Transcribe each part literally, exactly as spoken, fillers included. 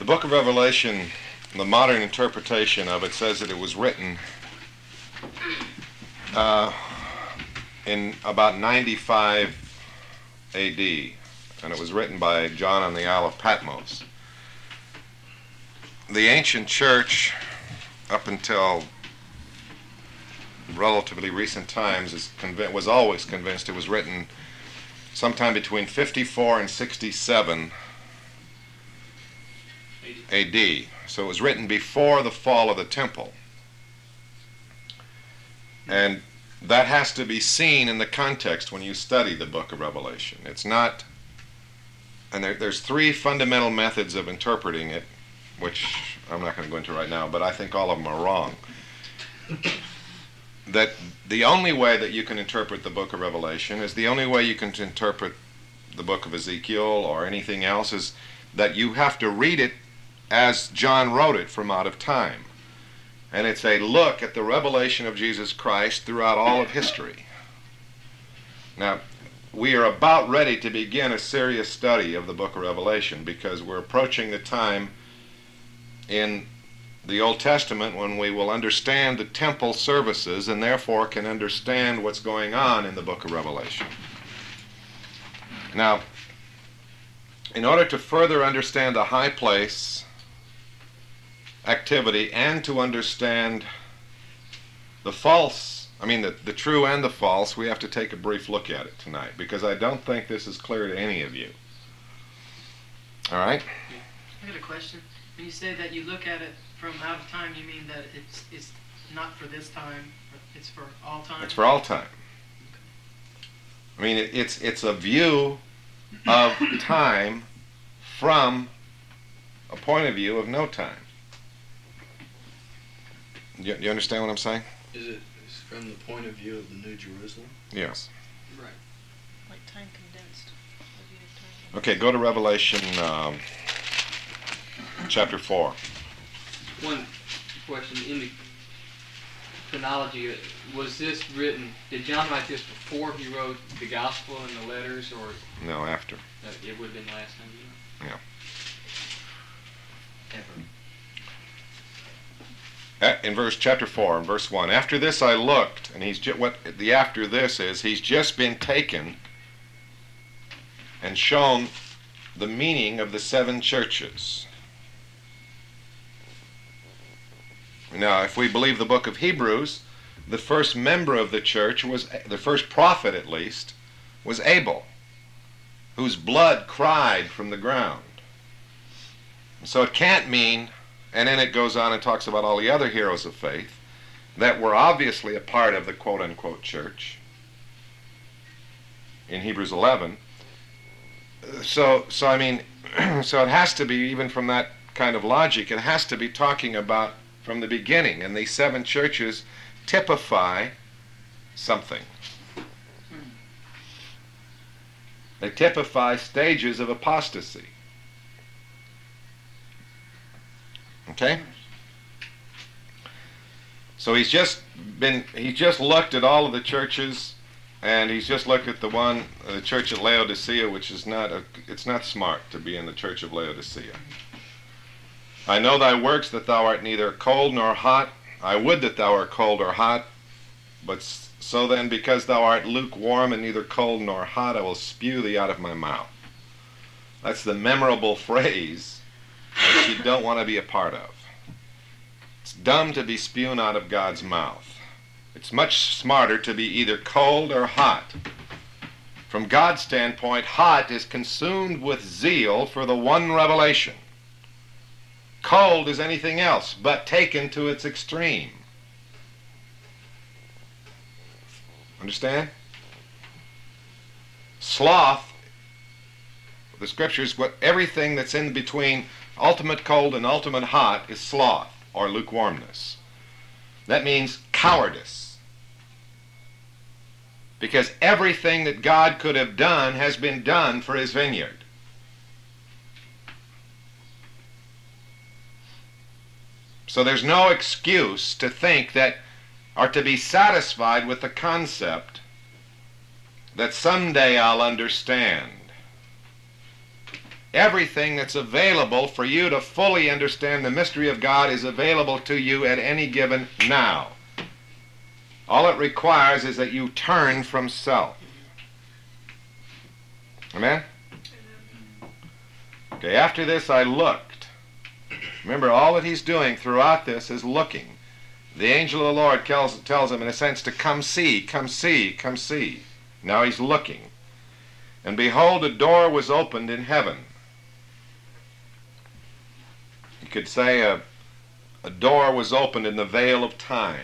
The book of Revelation, the modern interpretation of it says that it was written uh, in about ninety-five A D, and it was written by John on the Isle of Patmos. The ancient church, up until relatively recent times, is conv- was always convinced it was written sometime between fifty-four and sixty-seven A D. So it was written before the fall of the temple. And that has to be seen in the context when you study the book of Revelation. It's not, and there, there's three fundamental methods of interpreting it, which I'm not going to go into right now, but I think all of them are wrong. That the only way that you can interpret the book of Revelation is the only way you can interpret the book of Ezekiel or anything else is that you have to read it as John wrote it from out of time. And it's a look at the revelation of Jesus Christ throughout all of history. Now, we are about ready to begin a serious study of the book of Revelation because we're approaching the time in the Old Testament when we will understand the temple services and therefore can understand what's going on in the book of Revelation. Now, in order to further understand the high place activity and to understand the false, I mean the, the true and the false, we have to take a brief look at it tonight because I don't think this is clear to any of you. All right? I got a question. When you say that you look at it from out of time, you mean that it's it's not for this time, but it's for all time? It's for all time. I mean, it, it's it's a view of time from a point of view of no time. You, you understand what I'm saying? Is it is from the point of view of the New Jerusalem? Yes. Right. Like time condensed. Okay, go to Revelation um, chapter four. One question, in the chronology, was this written, did John write this before he wrote the gospel and the letters, or? No, after. Uh, it would have been last time, you know? Yeah. Ever. In verse chapter four, in verse one, after this I looked, and he's ju- what the after this is, he's just been taken and shown the meaning of the seven churches. Now, if we believe the book of Hebrews, the first member of the church was, the first prophet at least, was Abel, whose blood cried from the ground. So it can't mean, and then it goes on and talks about all the other heroes of faith that were obviously a part of the quote-unquote church in Hebrews eleven. So, so I mean, so it has to be, even from that kind of logic, it has to be talking about from the beginning, and these seven churches typify something. They typify stages of apostasy. Okay? So he's just been, he just looked at all of the churches, and he's just looked at the one, uh, the church at Laodicea, which is not, a, it's not smart to be in the church of Laodicea. I know thy works, that thou art neither cold nor hot. I would that thou art cold or hot. But so then, because thou art lukewarm and neither cold nor hot, I will spew thee out of my mouth. That's the memorable phrase that you don't want to be a part of. It's dumb to be spewed out of God's mouth. It's much smarter to be either cold or hot. From God's standpoint, hot is consumed with zeal for the one revelation. Cold is anything else, but taken to its extreme. Understand? Sloth, the scriptures, what everything that's in between ultimate cold and ultimate hot is sloth or lukewarmness. That means cowardice. Because everything that God could have done has been done for his vineyard. So there's no excuse to think that, or to be satisfied with the concept that someday I'll understand. everything that's available for you to fully understand the mystery of God is available to you at any given now. All it requires is that you turn from self. Amen? Okay, after this I looked. Remember, all that he's doing throughout this is looking. The angel of the Lord tells, tells him, in a sense, to come see, come see, come see. Now he's looking. And behold, a door was opened in heaven. You could say a, a door was opened in the veil of time.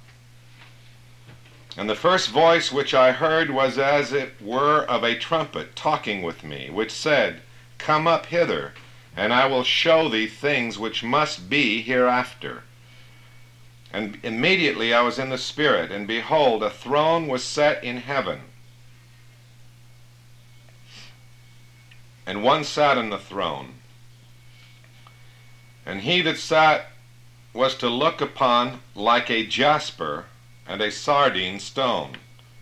And the first voice which I heard was as it were of a trumpet talking with me, which said, Come up hither, and I will show thee things which must be hereafter. And immediately I was in the Spirit, and behold, a throne was set in heaven. And one sat on the throne. And he that sat was to look upon like a jasper and a sardine stone.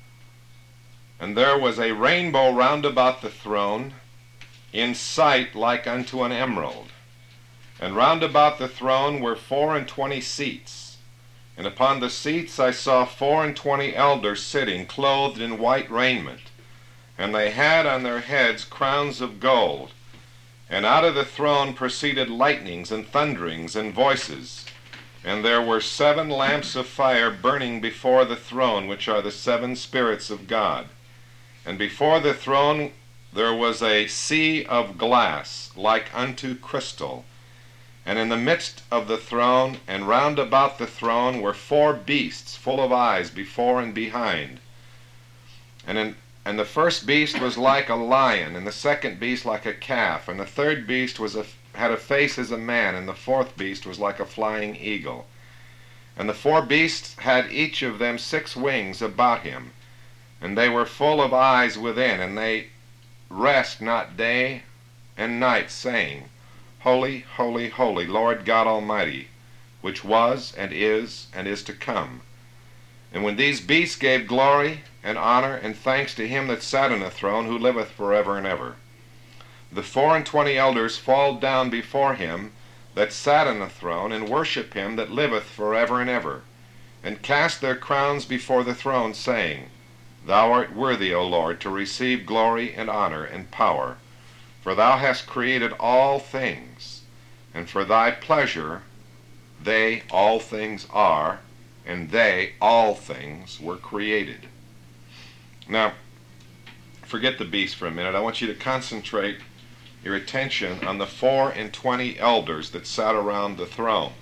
And there was a rainbow round about the throne, in sight like unto an emerald. And round about the throne were four and twenty seats. And upon the seats I saw four and twenty elders sitting, clothed in white raiment. And they had on their heads crowns of gold. And out of the throne proceeded lightnings and thunderings and voices. And there were seven lamps of fire burning before the throne, which are the seven spirits of God. And before the throne there was a sea of glass, like unto crystal. And in the midst of the throne, and round about the throne, were four beasts, full of eyes before and behind. And in And the first beast was like a lion, and the second beast like a calf, and the third beast was a, had a face as a man, and the fourth beast was like a flying eagle. And the four beasts had each of them six wings about him, and they were full of eyes within, and they rest not day and night, saying, Holy, holy, holy, Lord God Almighty, which was, and is, and is to come. And when these beasts gave glory and honor and thanks to him that sat on the throne, who liveth forever and ever, the four and twenty elders fall down before him that sat on the throne, and worship him that liveth forever and ever, and cast their crowns before the throne, saying, Thou art worthy, O Lord, to receive glory and honor and power, for thou hast created all things, and for thy pleasure they all things are, and they all things were created. Now, forget the beast for a minute. I want you to concentrate your attention on the four and twenty elders that sat around the throne.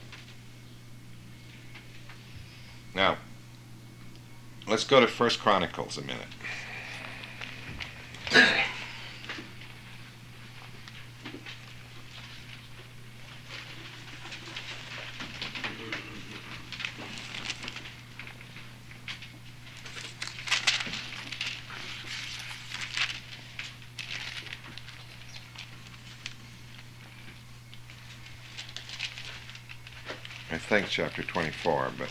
Now, let's go to First Chronicles a minute. I think chapter twenty-four, but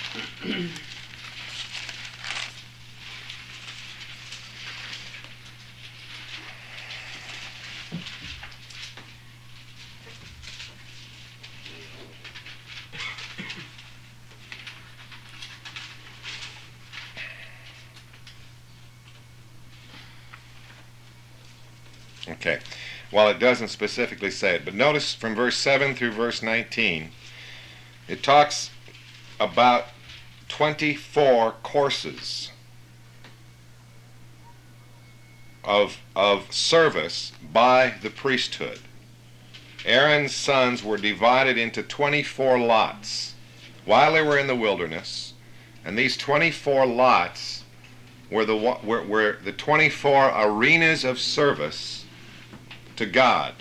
okay. Well, it doesn't specifically say it, but notice from verse seven through verse nineteen, it talks about twenty-four courses of, of service by the priesthood. Aaron's sons were divided into twenty-four lots while they were in the wilderness, and these twenty-four lots were the, were, were the twenty-four arenas of service to God.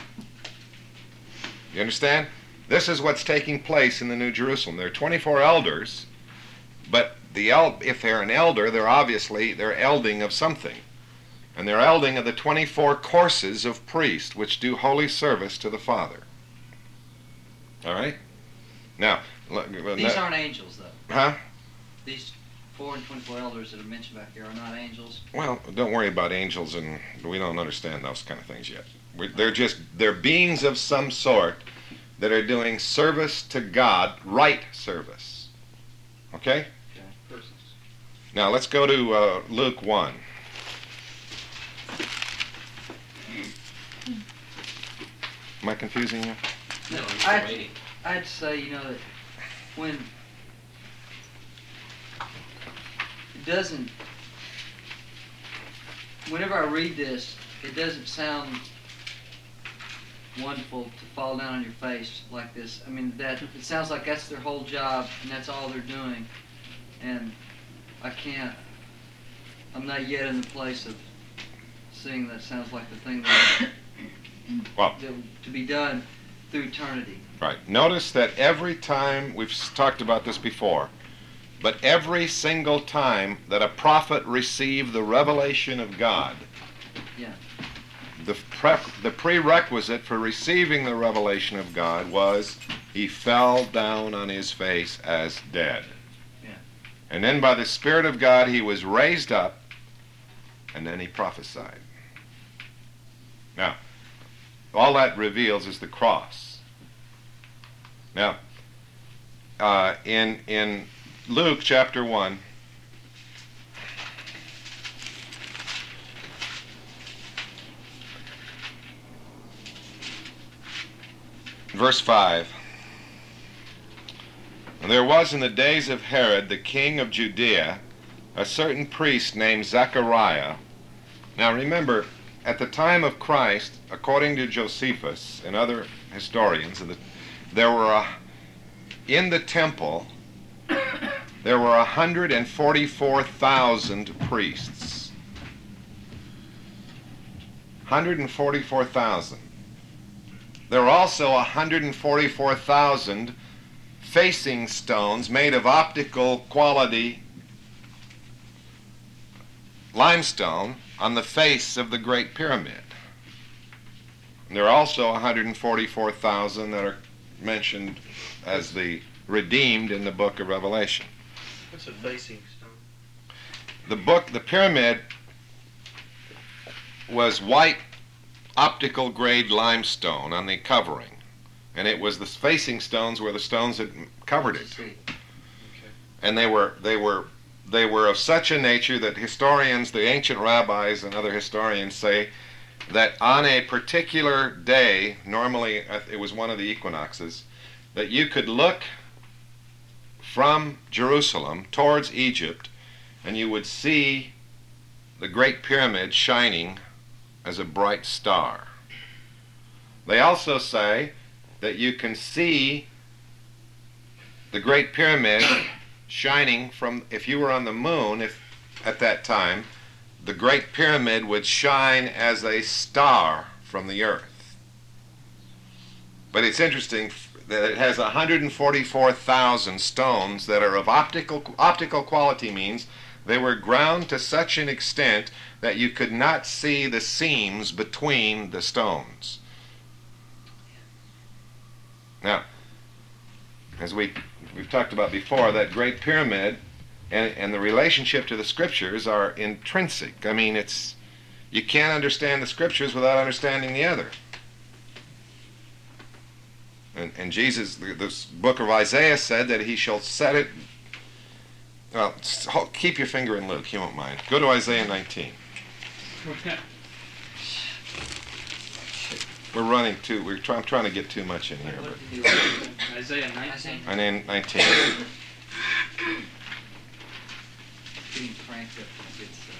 You understand? This is what's taking place in the New Jerusalem. There are twenty-four elders, but the el- if they're an elder, they're obviously, they're elding of something. And they're elding of the twenty-four courses of priests which do holy service to the Father. All right? Now, look, These that, aren't angels, though. huh? These four and twenty-four elders that are mentioned back here are not angels. Well, don't worry about angels, and we don't understand those kind of things yet. We- They're just, they're beings of some sort that are doing service to God, right service. Okay? Persons. Now let's go to uh, Luke one. Am I confusing you? No, I'm I'd, waiting. I'd say, you know, that when it doesn't, whenever I read this, it doesn't sound wonderful to fall down on your face like this. I mean, that it sounds like that's their whole job and that's all they're doing. And I can't, I'm not yet in the place of seeing that sounds like the thing that, Well, that to be done through eternity. right. Notice that every time, we've s- talked about this before, but every single time that a prophet received the revelation of God, Yeah. the, pre- the prerequisite for receiving the revelation of God was he fell down on his face as dead. Yeah. And then by the Spirit of God he was raised up, and then he prophesied. Now, all that reveals is the cross. Now, uh, in in Luke chapter one, verse five, and there was in the days of Herod the king of Judea a certain priest named Zechariah. Now remember, at the time of Christ, according to Josephus and other historians, there were a, in the temple there were one hundred forty-four thousand priests. one hundred forty-four thousand. There were also one hundred forty-four thousand facing stones made of optical quality limestone on the face of the Great Pyramid. And there are also one hundred forty-four thousand that are mentioned as the redeemed in the book of Revelation. What's a facing stone? The book, the pyramid, was white optical grade limestone on the covering, and it was the facing stones were the stones that covered it. See. And they were they were they were of such a nature that historians, the ancient rabbis and other historians say that on a particular day, normally uh, it was one of the equinoxes, that you could look from Jerusalem towards Egypt and you would see the Great Pyramid shining as a bright star. They also say that you can see the Great Pyramid shining from, if you were on the moon, if at that time, the Great Pyramid would shine as a star from the earth. But it's interesting that it has one hundred forty-four thousand stones that are of optical optical quality, means they were ground to such an extent that you could not see the seams between the stones. Now, as we, we've talked about before, that Great Pyramid and, and the relationship to the Scriptures are intrinsic. I mean, it's, you can't understand the Scriptures without understanding the other. And, and Jesus, the, this book of Isaiah said that he shall set it, well, s- hold- keep your finger in Luke, you won't mind. Go to Isaiah nineteen. We're running too, we're try, I'm trying to get too much in here. What But, did he write? Isaiah nineteen. and then nineteen. Getting cranked up to good stuff.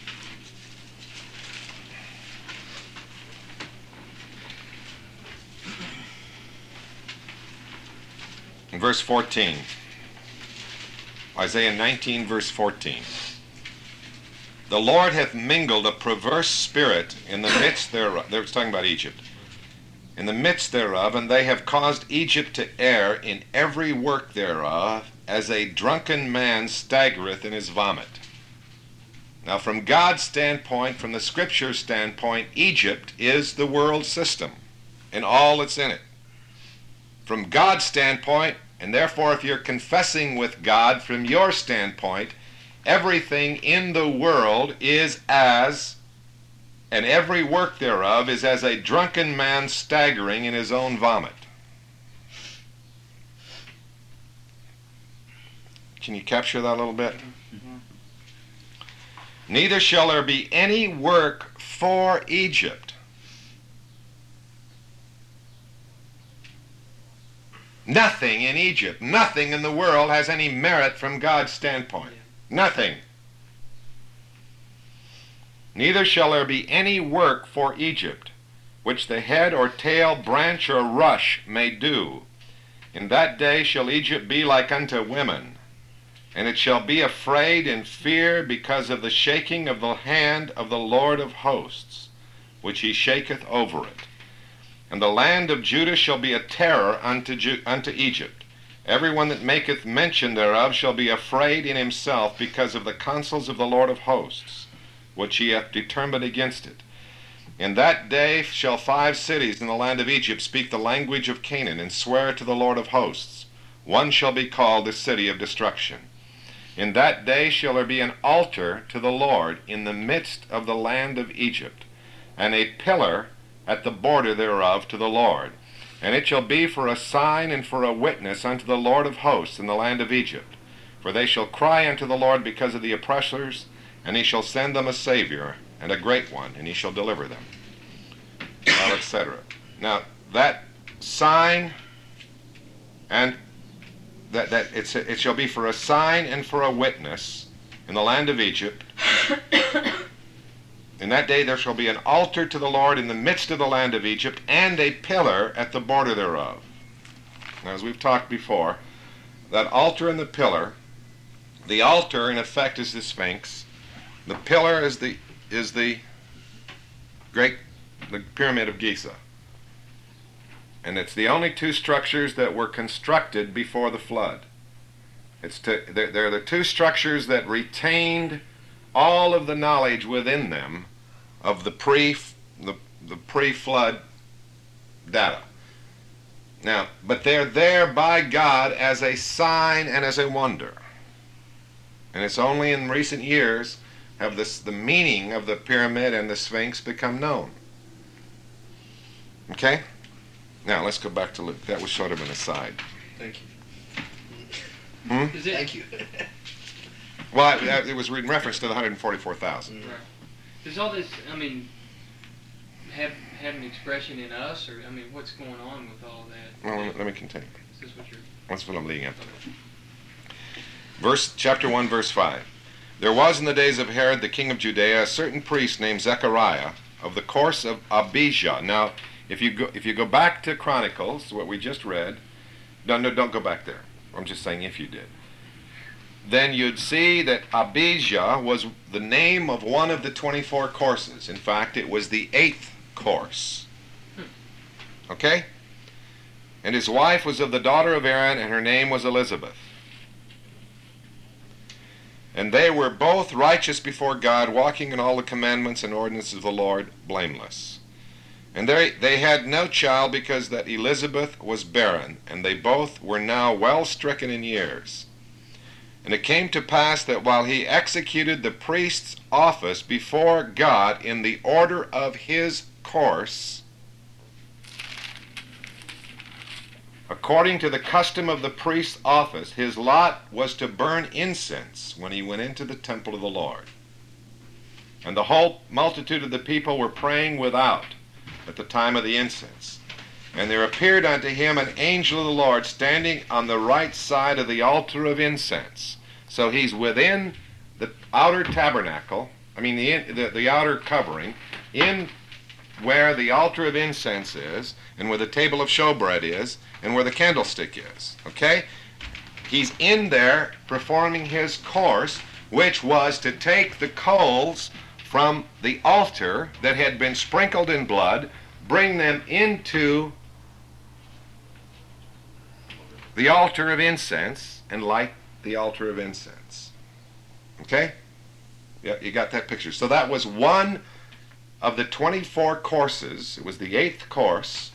In verse fourteen. Isaiah nineteen, verse fourteen. The Lord hath mingled a perverse spirit in the midst thereof. They're talking about Egypt. In the midst thereof, and they have caused Egypt to err in every work thereof, as a drunken man staggereth in his vomit. Now, from God's standpoint, from the Scripture standpoint, Egypt is the world system and all that's in it. From God's standpoint, and therefore if you're confessing with God from your standpoint, everything in the world is as and every work thereof is as a drunken man staggering in his own vomit. Can you capture that a little bit? Mhm. Neither shall there be any work for Egypt. Nothing in Egypt, nothing in the world has any merit from God's standpoint. Nothing. Neither shall there be any work for Egypt, which the head or tail, branch or rush may do. In that day shall Egypt be like unto women, and it shall be afraid and fear because of the shaking of the hand of the Lord of hosts, which he shaketh over it. And the land of Judah shall be a terror unto, Ju- unto Egypt. Every one that maketh mention thereof shall be afraid in himself because of the counsels of the Lord of hosts, which he hath determined against it. In that day shall five cities in the land of Egypt speak the language of Canaan, and swear to the Lord of hosts. One shall be called the city of destruction. In that day shall there be an altar to the Lord in the midst of the land of Egypt, and a pillar at the border thereof to the Lord. And it shall be for a sign and for a witness unto the Lord of hosts in the land of Egypt. For they shall cry unto the Lord because of the oppressors, and he shall send them a Savior, and a great one, and he shall deliver them. Well, et cetera. Now, that sign and that, that it's, it shall be for a sign and for a witness in the land of Egypt. In that day there shall be an altar to the Lord in the midst of the land of Egypt, and a pillar at the border thereof. Now, as we've talked before, that altar and the pillar, the altar in effect is the Sphinx. The pillar is the is the great the Pyramid of Giza. And it's the only two structures that were constructed before the flood. It's to, they're, they're the two structures that retained all of the knowledge within them of the pre the, the pre-flood data. Now, but they're there by God as a sign and as a wonder. And it's only in recent years have this, the meaning of the pyramid and the Sphinx become known. Okay? Now, let's go back to Luke. That was sort of an aside. Thank you. Hmm? Is it, Thank you. Well, it, it was in reference to the one hundred forty-four thousand. Right. Does all this, I mean, have have an expression in us, or I mean, what's going on with all that? Well, let me, let me continue. Is this what you're? That's what I'm leading up to. Okay. Verse, chapter one, verse five. There was in the days of Herod the king of Judea a certain priest named Zechariah of the course of Abijah. Now, if you go if you go back to Chronicles, what we just read, no, no, don't go back there. I'm just saying if you did. Then you'd see that Abijah was the name of one of the twenty-four courses. In fact, it was the eighth course. Okay? And his wife was of the daughter of Aaron, and her name was Elizabeth. And they were both righteous before God, walking in all the commandments and ordinances of the Lord, blameless. And they, they had no child because that Elizabeth was barren, and they both were now well stricken in years. And it came to pass that while he executed the priest's office before God in the order of his course, according to the custom of the priest's office, his lot was to burn incense when he went into the temple of the Lord. And the whole multitude of the people were praying without at the time of the incense. And there appeared unto him an angel of the Lord standing on the right side of the altar of incense. So he's within the outer tabernacle, I mean the, the, the outer covering, in where the altar of incense is, and where the table of showbread is, and where the candlestick is. Okay? He's in there performing his course, which was to take the coals from the altar that had been sprinkled in blood, bring them into the altar of incense, and light the altar of incense. Okay? Yeah, you got that picture. So that was one of the twenty-four courses. It was the eighth course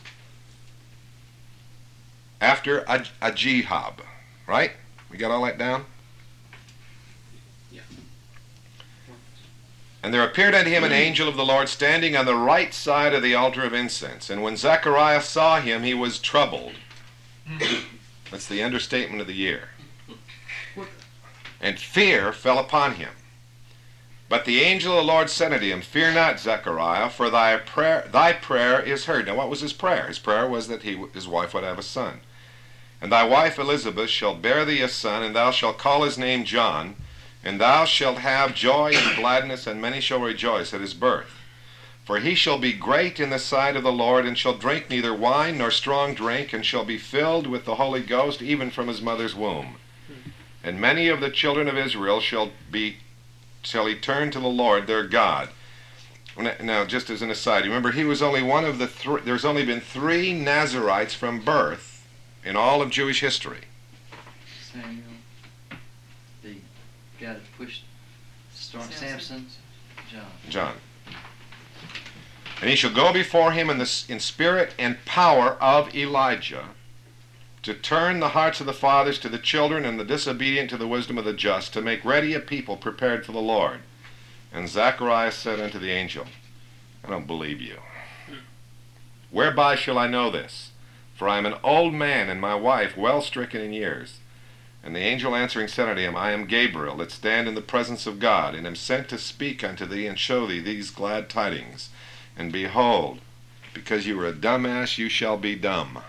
after a, a jihab, right? We got all that down? Yeah. And there appeared unto him an angel of the Lord standing on the right side of the altar of incense. And when Zechariah saw him, he was troubled. That's the understatement of the year. And fear fell upon him. But the angel of the Lord said unto him, Fear not, Zechariah, for thy prayer, thy prayer is heard. Now what was his prayer? His prayer was that he, his wife would have a son. And thy wife Elizabeth shall bear thee a son, and thou shalt call his name John. And thou shalt have joy and gladness, and many shall rejoice at his birth. For he shall be great in the sight of the Lord, and shall drink neither wine nor strong drink, and shall be filled with the Holy Ghost even from his mother's womb. And many of the children of Israel shall be shall he turn to the Lord their God. Now, just as an aside, remember he was only one of the three. There's only been three Nazarites from birth in all of Jewish history. Samuel, the guy that pushed Storm, Samson, John. John. And he shall go before him in the in spirit and power of Elijah, to turn the hearts of the fathers to the children, and the disobedient to the wisdom of the just, to make ready a people prepared for the Lord. And Zacharias said unto the angel, I don't believe you. Whereby shall I know this? For I am an old man, and my wife well stricken in years. And the angel answering said unto him, I am Gabriel, that stand in the presence of God, and am sent to speak unto thee, and show thee these glad tidings. And behold, because you are a dumb ass, you shall be dumb,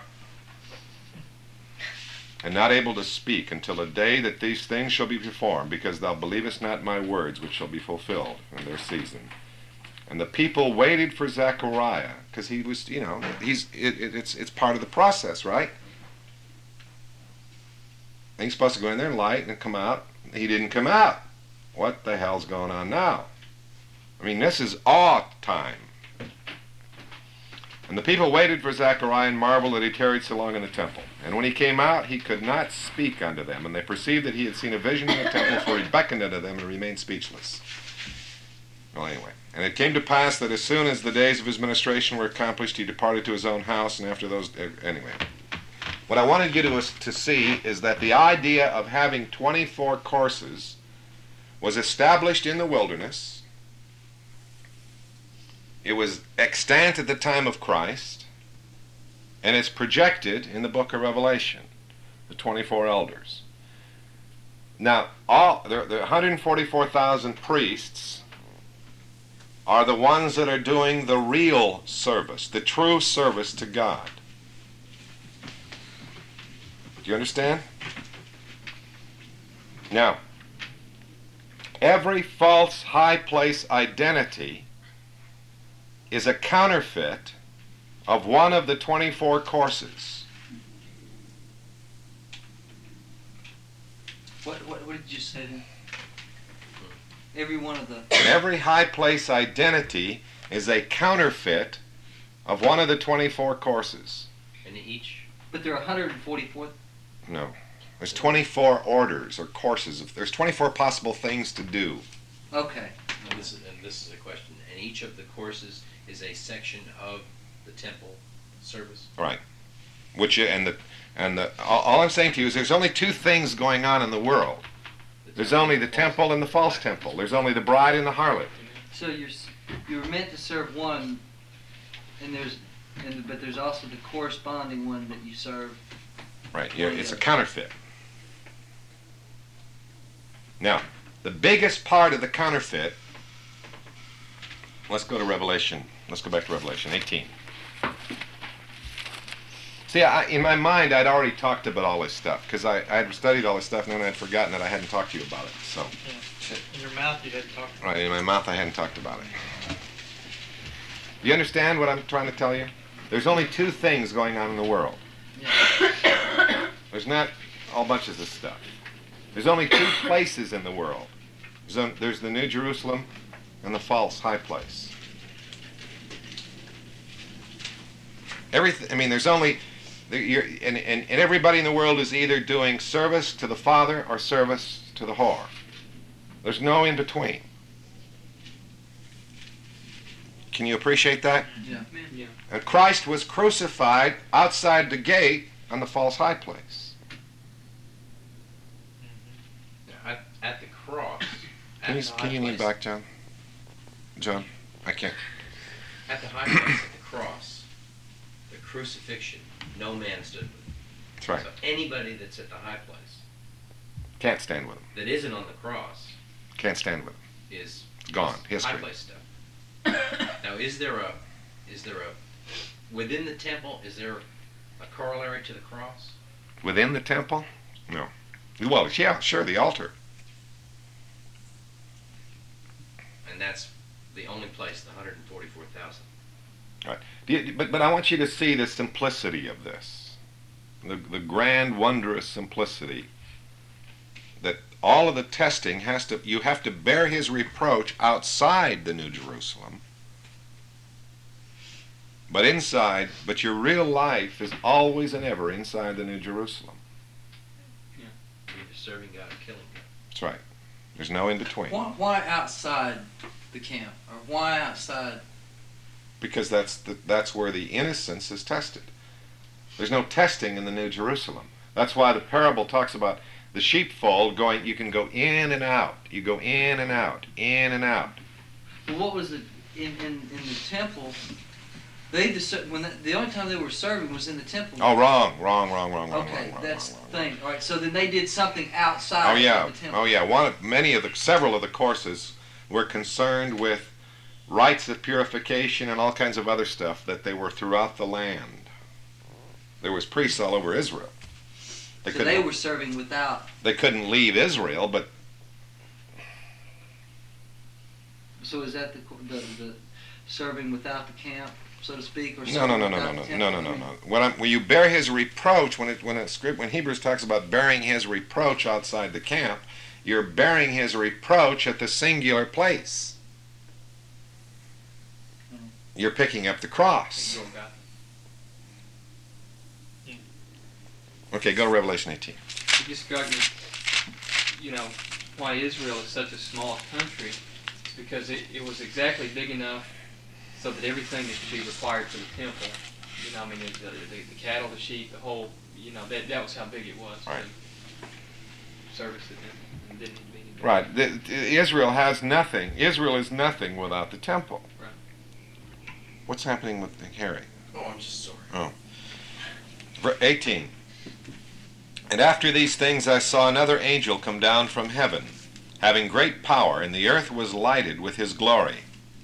and not able to speak until the day that these things shall be performed, because thou believest not my words, which shall be fulfilled in their season. And the people waited for Zechariah, because he was, you know, he's it, it, it's it's part of the process, right? And he's supposed to go in there and light and come out. He didn't come out. What the hell's going on now? I mean, this is awe time. And the people waited for Zechariah, and marveled that he tarried so long in the temple. And when he came out, he could not speak unto them. And they perceived that he had seen a vision in the temple, for he beckoned unto them and remained speechless. Well, anyway. And it came to pass that as soon as the days of his ministration were accomplished, he departed to his own house. And after those... Anyway. What I wanted you to, to see is that the idea of having twenty-four courses was established in the wilderness. It was extant at the time of Christ, and it's projected in the book of Revelation, the twenty-four elders. Now, all the, the one hundred forty-four thousand priests are the ones that are doing the real service, the true service to God. Do you understand? Now, every false high place identity is a counterfeit of one of the twenty-four courses. What, what, what did you say then? Every one of the... Every high place identity is a counterfeit of one of the twenty-four courses. And each? But there are one hundred forty-four... No. There's twenty-four orders or courses. Of, there's twenty-four possible things to do. Okay. And this is, and this is a question. And each of the courses is a section of the temple service? Right. Which and the and the all, all I'm saying to you is there's only two things going on in the world. The There's only the temple and the false temple. There's only the bride and the harlot. So you're s- you're meant to serve one, and there's and but there's also the corresponding one that you serve. Right. You're, it's a counterfeit. Now, the biggest part of the counterfeit. Let's go to Revelation. Let's go back to Revelation eighteen. See, I, in my mind, I'd already talked about all this stuff because I had studied all this stuff and then I'd forgotten that I hadn't talked to you about it. So, Yeah. In your mouth, you hadn't talked about right in my mouth, I hadn't talked about it. Do you understand what I'm trying to tell you? There's only two things going on in the world. Yeah. There's not all bunches of stuff. There's only two places in the world. There's, a, there's the New Jerusalem and the false high place. Everything. I mean, there's only, you're, and, and, and everybody in the world is either doing service to the Father or service to the whore. There's no in between. Can you appreciate that? Yeah. Yeah. And Christ was crucified outside the gate on the false high place. At, at the cross. Can you, at the can you high lean place, back, John? John? I can't. At the high place, at the cross, the crucifixion, no man stood with him. That's right. So anybody that's at the high place Can't stand with him. that isn't on the cross Can't stand with him. is Gone. high History. place stuff. Now, is there a, is there a, within the temple, is there a corollary to the cross? Within the temple? No. Well, yeah, sure, the altar. And that's the only place, the one hundred forty-four thousand. Do you- But, but I want you to see the simplicity of this. The, the grand, wondrous simplicity. That all of the testing has to, you have to bear his reproach outside the New Jerusalem. But inside, but your real life is always and ever inside the New Jerusalem. Either serving God or killing God. That's right. There's no in between. Why, why outside the camp? Or why outside? Because that's the, that's where the innocence is tested. There's no testing in the New Jerusalem. That's why the parable talks about the sheepfold going, you can go in and out. You go in and out, in and out. Well, what was it in, in, in the temple? They dis- when the, the only time they were serving was in the temple. Oh, wrong, wrong, wrong, wrong, wrong, Okay, wrong, wrong, that's wrong, the wrong. thing. All right, so then they did something outside Oh yeah, of the temple. oh yeah. One of many of the several of the courses were concerned with rites of purification and all kinds of other stuff that they were throughout the land. There was priests all over Israel. They So couldn't. they were serving without. They couldn't leave Israel, but So is that the the, the serving without the camp, so to speak, or no, serving no, no, no, without no, the no, temple? no, no, no. When, I'm, when you bear his reproach, when it when it script when Hebrews talks about bearing his reproach outside the camp, you're bearing his reproach at the singular place. Mhm. You're picking up the cross. Golgotha. Okay, go to Revelation eighteen. It just struck me, you know, why Israel is such a small country. It's because it, it was exactly big enough so that everything that could be required for the temple, you know, I mean, the, the, the, the cattle, the sheep, the whole, you know, that that was how big it was. Right. To service the temple. And didn't need to be any bigger. Right. The, the- Israel has nothing. Israel is nothing without the temple. Right. What's happening with Harry? Oh, I'm just sorry. Ver- eighteen. And after these things I saw another angel come down from heaven, having great power, and the earth was lighted with his glory.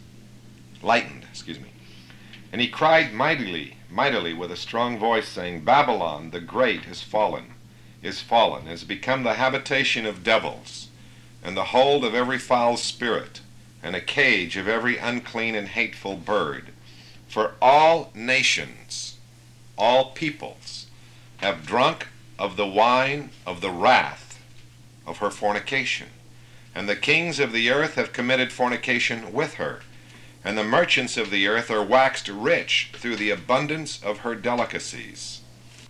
Lightened, excuse me. And he cried mightily, mightily with a strong voice, saying, Babylon the great is fallen, is fallen, is become the habitation of devils, and the hold of every foul spirit, and a cage of every unclean and hateful bird. For all nations, all peoples, have drunk of the wine of the wrath of her fornication. And the kings of the earth have committed fornication with her. And the merchants of the earth are waxed rich through the abundance of her delicacies.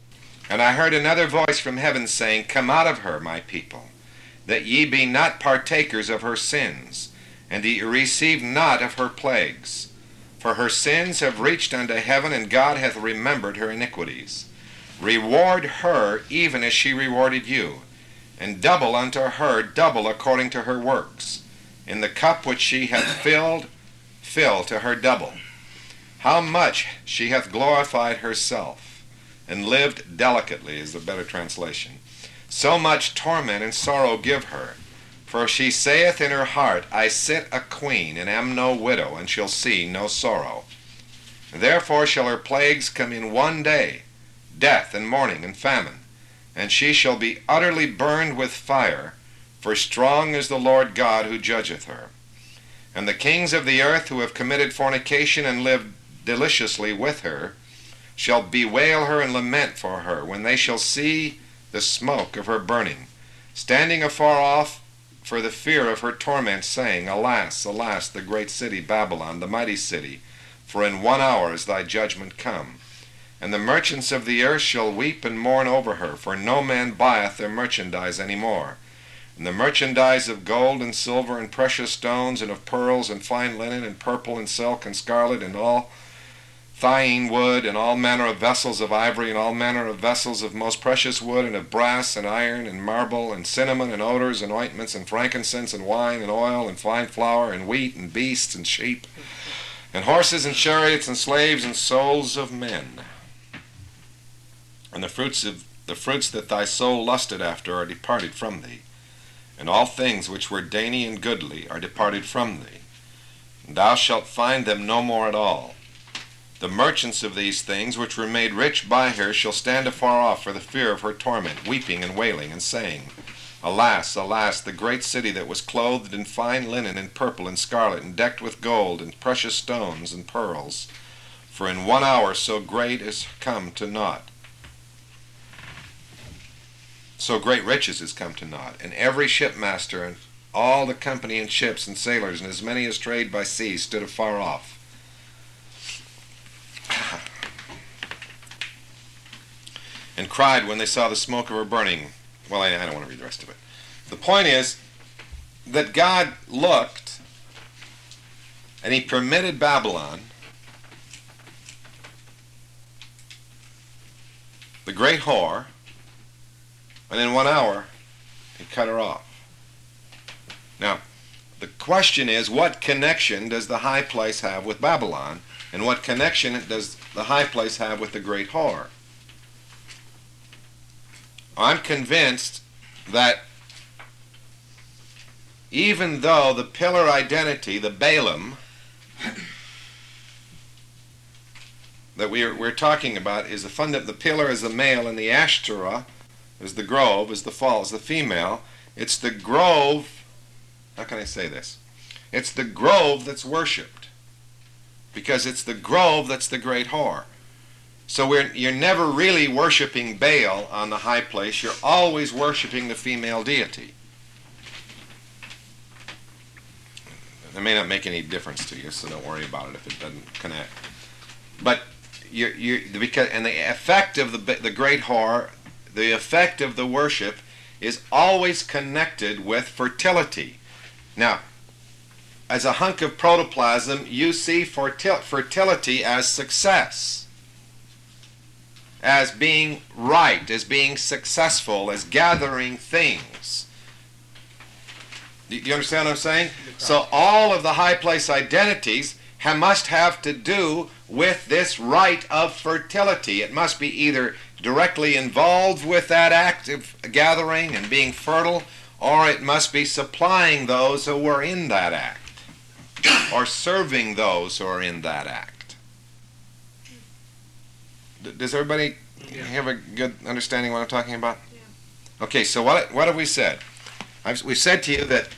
And I heard another voice from heaven saying, Come out of her, my people, that ye be not partakers of her sins, and ye receive not of her plagues. For her sins have reached unto heaven, and God hath remembered her iniquities. Reward her even as she rewarded you, and double unto her double according to her works. In the cup which she hath filled, fill to her double. How much she hath glorified herself, and lived delicately is the better translation. So much torment and sorrow give her. For she saith in her heart, I sit a queen, and am no widow, and shall see no sorrow. Therefore shall her plagues come in one day, death and mourning and famine, and she shall be utterly burned with fire, for strong is the Lord God who judgeth her. And the kings of the earth who have committed fornication and lived deliciously with her shall bewail her and lament for her when they shall see the smoke of her burning, standing afar off for the fear of her torment, saying, Alas, alas, the great city Babylon, the mighty city, for in one hour is thy judgment come. And the merchants of the earth shall weep and mourn over her, for no man buyeth their merchandise any more. And the merchandise of gold and silver and precious stones, and of pearls and fine linen and purple and silk and scarlet and all thyine wood, and all manner of vessels of ivory, and all manner of vessels of most precious wood, and of brass, and iron, and marble, and cinnamon, and odors, and ointments, and frankincense, and wine, and oil, and fine flour, and wheat, and beasts, and sheep, and horses, and chariots, and slaves, and souls of men. And the fruits of the fruits that thy soul lusted after are departed from thee, and all things which were dainty and goodly are departed from thee, and thou shalt find them no more at all. The merchants of these things, which were made rich by her, shall stand afar off for the fear of her torment, weeping and wailing, and saying, Alas, alas, the great city that was clothed in fine linen and purple and scarlet, and decked with gold and precious stones and pearls, for in one hour so great is come to naught. So great riches is come to naught, and every shipmaster and all the company in ships and sailors, and as many as trade by sea, stood afar off. And cried when they saw the smoke of her burning. Well, I, I don't want to read the rest of it. The point is that God looked and he permitted Babylon, the great whore, and in one hour he cut her off. Now, the question is, what connection does the high place have with Babylon, and what connection does the high place have with the great whore? I'm convinced that even though the pillar identity, the Balaam, that we're, we're talking about is the fund the pillar is the male and the Ashtoreth is the grove, is the fall, is the female. It's the grove, how can I say this? It's the grove that's worshipped, because it's the grove that's the great whore. So we're, you're never really worshiping Baal on the high place. You're always worshiping the female deity. It may not make any difference to you, so don't worry about it if it doesn't connect. But you, you, because and the effect of the the great whore, the effect of the worship, is always connected with fertility. Now, as a hunk of protoplasm, you see fertil- fertility as success, as being right, as being successful, as gathering things. Do you understand what I'm saying? So all of the high place identities ha- must have to do with this right of fertility. It must be either directly involved with that act of gathering and being fertile, or it must be supplying those who were in that act, or serving those who are in that act. Does everybody yeah. have a good understanding of what I'm talking about? Yeah. Okay, so what what have we said? I've, we've said to you that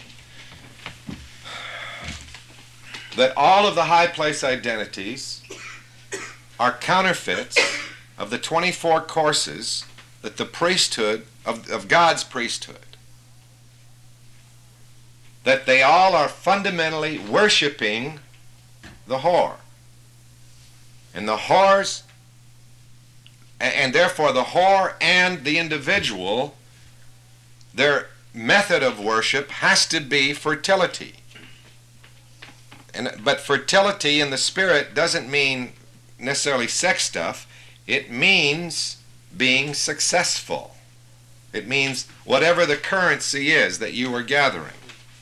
that all of the high place identities are counterfeits of the twenty-four courses that the priesthood, of, of God's priesthood, that they all are fundamentally worshiping the whore. And the whore's And therefore the whore and the individual, their method of worship has to be fertility. And, but fertility in the spirit doesn't mean necessarily sex stuff. It means being successful. It means whatever the currency is that you are gathering.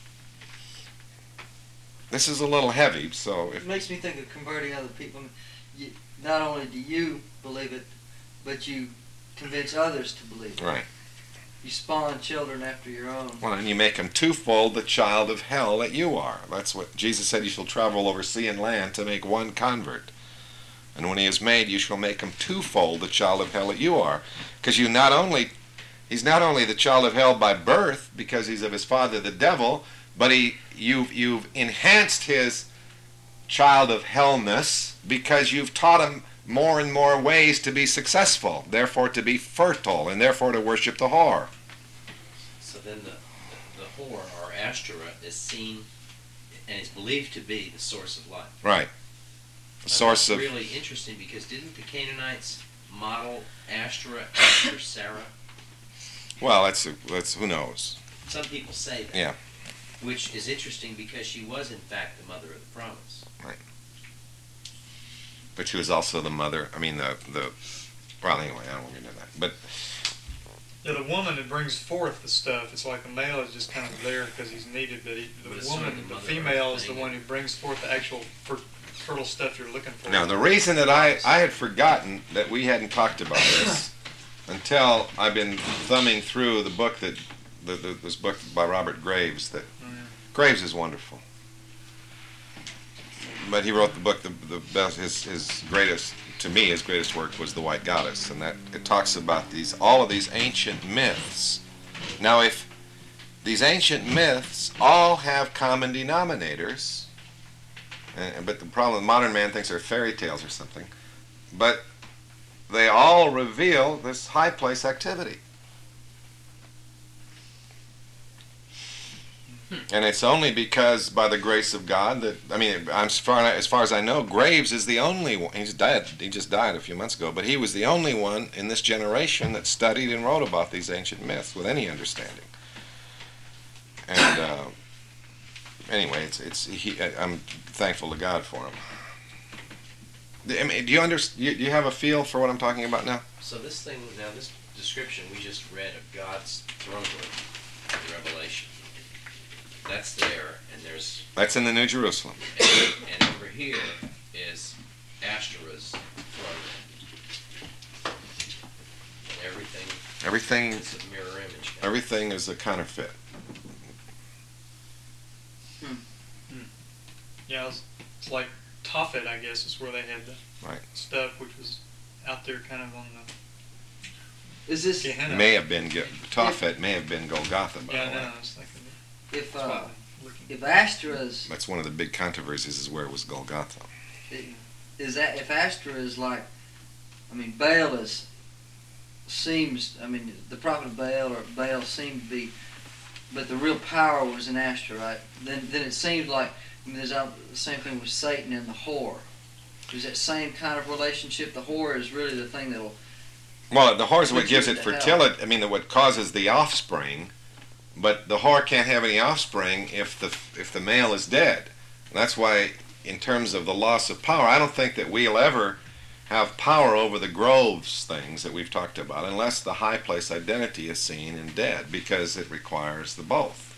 This is a little heavy, so... If it makes me think of converting other people. You, not only do you believe it, but you convince others to believe it. Right. You spawn children after your own. Well, and you make them twofold the child of hell that you are. That's what Jesus said, you shall travel over sea and land to make one convert. And when he is made, you shall make him twofold the child of hell that you are. Because you not only, he's not only the child of hell by birth, because he's of his father the devil, but he, you've, you've enhanced his child of hellness because you've taught him more and more ways to be successful, therefore to be fertile, and therefore to worship the whore. So then the, the, the whore, or Ashtoreth, is seen and is believed to be the source of life. Right. The source of... That's really interesting, because didn't the Canaanites model Ashtoreth after Sarah? Well, that's, that's who knows. Some people say that. Yeah. Which is interesting because she was in fact the mother of the promise. Right. but she was also the mother. I mean, the the. Well, anyway, I don't want to get into that. But Yeah, the woman that brings forth the stuff, it's like the male is just kind of there because he's needed, but he, But the it's sort woman, of the the mother female of is the thing. one who brings forth the actual fer- fertile stuff you're looking for. now the reason that I I had forgotten that we hadn't talked about this until I've been thumbing through the book that the, the this book by Robert Graves. That Oh, yeah. Graves is wonderful, but he wrote the book. The the best his his greatest to me his greatest work was The White Goddess, and that it talks about these all of these ancient myths. Now, if these ancient myths all have common denominators, and, but the problem modern man thinks they're fairy tales or something, but they all reveal this high place activity. And it's only because, by the grace of God, that I mean, I'm as far as far as I know, Graves is the only one. He's died. He just died a few months ago, but he was the only one in this generation that studied and wrote about these ancient myths with any understanding. And uh, anyway, it's it's he, I'm thankful to God for him. I mean, do you under, do you have a feel for what I'm talking about now? So this thing, now this description we just read of God's throne room in Revelation, that's there, and there's, That's in the New Jerusalem. and, and over here is Ashtoreth's throne room. And everything Everything, is a mirror image. everything is a counterfeit. Yeah, it's, it's like Tophet, I guess, is where they had the Right. stuff, which was out there kind of on the Is this Gehenna. May have been Ge- Tophet may have been Golgotha, by Yeah, the I way. know. I was thinking that. if That's why uh, I'm looking. if Astra's That's one of the big controversies, is where it was Golgotha. is that if Astra is like, I mean, Baal is seems, I mean, the prophet of Baal or Baal seemed to be, but the real power was in Astra, right? Then then it seems like, I mean, there's uh, the same thing with Satan and the whore. There's that same kind of relationship. The whore is really the thing that'll. Well, the whore is what Which gives is it the hell. fertility. I mean, the, what causes the offspring. But the whore can't have any offspring if the if the male is dead. And that's why, in terms of the loss of power, I don't think that we'll ever have power over the groves things that we've talked about, unless the high place identity is seen in dead, because it requires the both.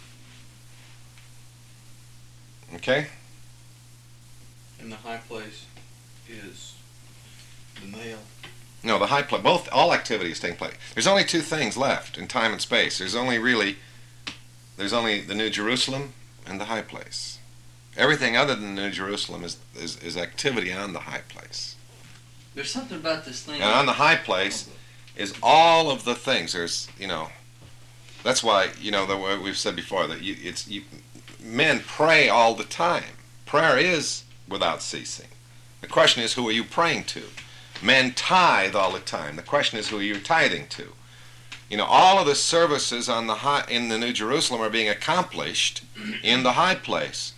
Okay? And the high place is the male. No, the high place, both, all activities take place. There's only two things left in time and space. There's only really, there's only the New Jerusalem and the high place. Everything other than the New Jerusalem is, is, is activity on the high place. There's something about this thing. And on the high place is all of the things. There's, you know, that's why, you know, the way we've said before, that you, it's, you, men pray all the time. Prayer is without ceasing. The question is, who are you praying to? Men tithe all the time. The question is, who are you tithing to? You know, all of the services on the high, in the New Jerusalem are being accomplished in the high place.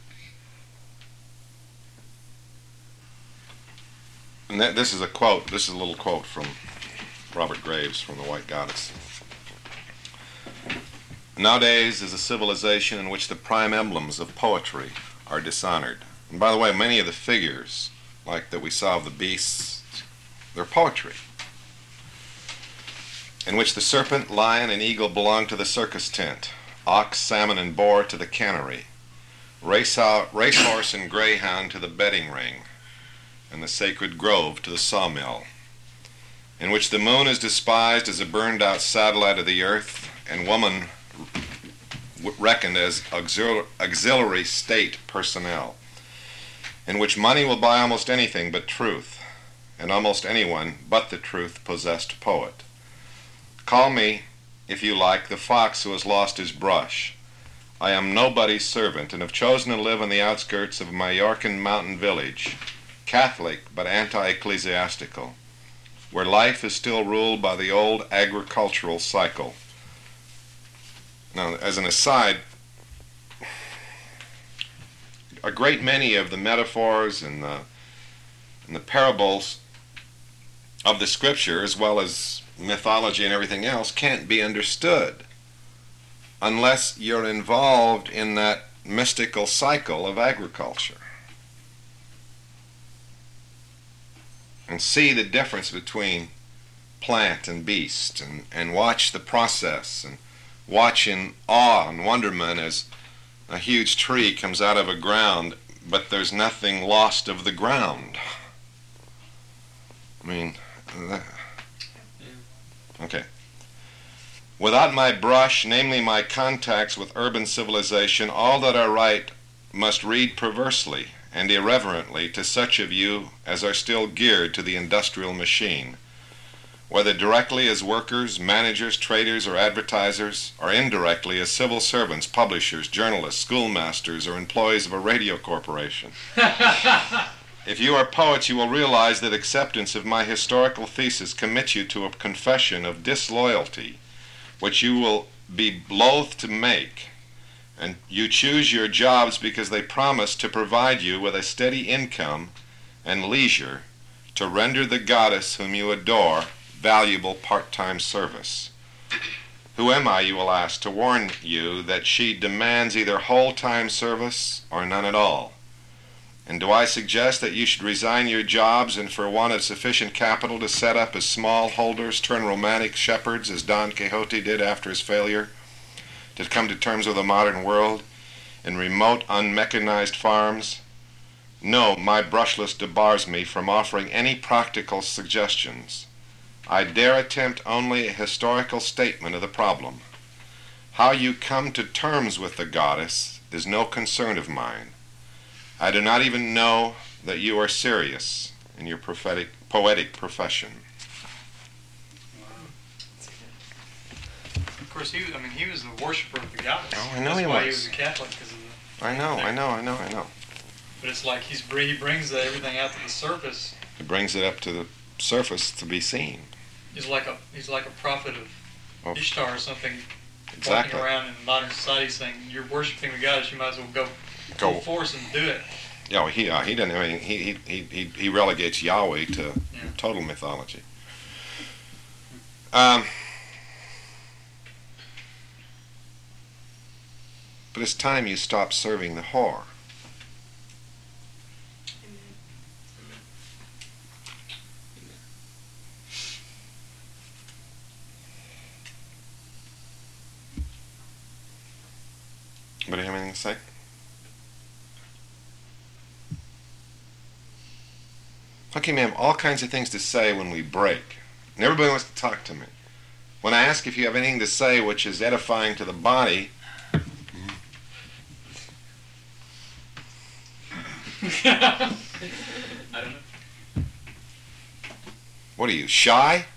And that, this is a quote, this is a little quote from Robert Graves from The White Goddess. Nowadays is a civilization in which the prime emblems of poetry are dishonored. And by the way, many of the figures, like that we saw of the beasts, they're poetry. In which the serpent, lion, and eagle belong to the circus tent, ox, salmon, and boar to the cannery, raceho- racehorse and greyhound to the betting ring, and the sacred grove to the sawmill, in which the moon is despised as a burned-out satellite of the earth, and woman w- reckoned as auxil- auxiliary state personnel, in which money will buy almost anything but truth, and almost anyone but the truth-possessed poet. Call me, if you like, the fox who has lost his brush. I am nobody's servant, and have chosen to live on the outskirts of a Mallorcan mountain village, Catholic but anti-ecclesiastical, where life is still ruled by the old agricultural cycle. Now, as an aside, a great many of the metaphors and the, and the parables of the Scripture, as well as mythology and everything else, can't be understood unless you're involved in that mystical cycle of agriculture. and see the difference between plant and beast, and, and watch the process, and watch in awe and wonderment as a huge tree comes out of a ground, but there's nothing lost of the ground. I mean, that, okay. Without my brush, namely my contacts with urban civilization, all that I write must read perversely and irreverently to such of you as are still geared to the industrial machine, whether directly as workers, managers, traders, or advertisers, or indirectly as civil servants, publishers, journalists, schoolmasters, or employees of a radio corporation. If you are poets, you will realize that acceptance of my historical thesis commits you to a confession of disloyalty, which you will be loath to make, and you choose your jobs because they promise to provide you with a steady income and leisure to render the goddess whom you adore valuable part-time service. Who am I, you will ask, to warn you that she demands either whole-time service or none at all? And do I suggest that you should resign your jobs and for want of sufficient capital to set up as small holders turn romantic shepherds as Don Quixote did after his failure to come to terms with the modern world in remote unmechanized farms? No, my brush list debars me from offering any practical suggestions. I dare attempt only a historical statement of the problem. How you come to terms with the goddess is no concern of mine. I do not even know that you are serious in your prophetic, poetic profession. Of course, he. I mean, he was the worshiper of the goddess. Oh, I know That's he why was. he was a Catholic, because of the. I know, I know, I know, I know. But it's like he's br- he brings the, everything out to the surface. He brings it up to the surface to be seen. He's like a he's like a prophet of Oh, Ishtar or something, exactly. walking around in modern society saying, "You're worshiping the goddess. You might as well go Go. full force and do it." Yeah, well, he uh, he doesn't. I mean, he he he he he relegates Yahweh to Yeah. total mythology. Um, but it's time you stop serving the whore. Anybody have anything to say? Okay, ma'am, all kinds of things to say when we break. And everybody wants to talk to me. When I ask if you have anything to say which is edifying to the body, I don't know. what are you, shy?